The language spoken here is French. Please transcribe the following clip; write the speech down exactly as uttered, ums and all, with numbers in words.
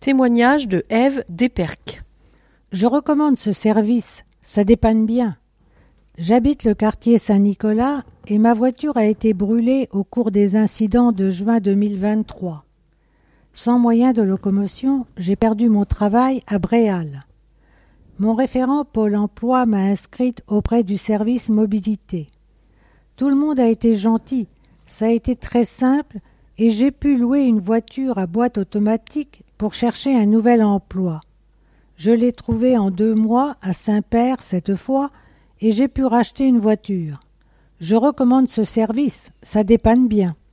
Témoignage de Ève Desperques. Je recommande ce service, ça dépanne bien. J'habite le quartier Saint-Nicolas et ma voiture a été brûlée au cours des incidents de juin deux mille vingt-trois. Sans moyen de locomotion, j'ai perdu mon travail à Bréal. Mon référent Pôle emploi m'a inscrite auprès du service mobilité. Tout le monde a été gentil, ça a été très simple et j'ai pu louer une voiture à boîte automatique pour chercher un nouvel emploi. Je l'ai trouvé en deux mois à Saint-Père cette fois et j'ai pu racheter une voiture. Je recommande ce service, ça dépanne bien.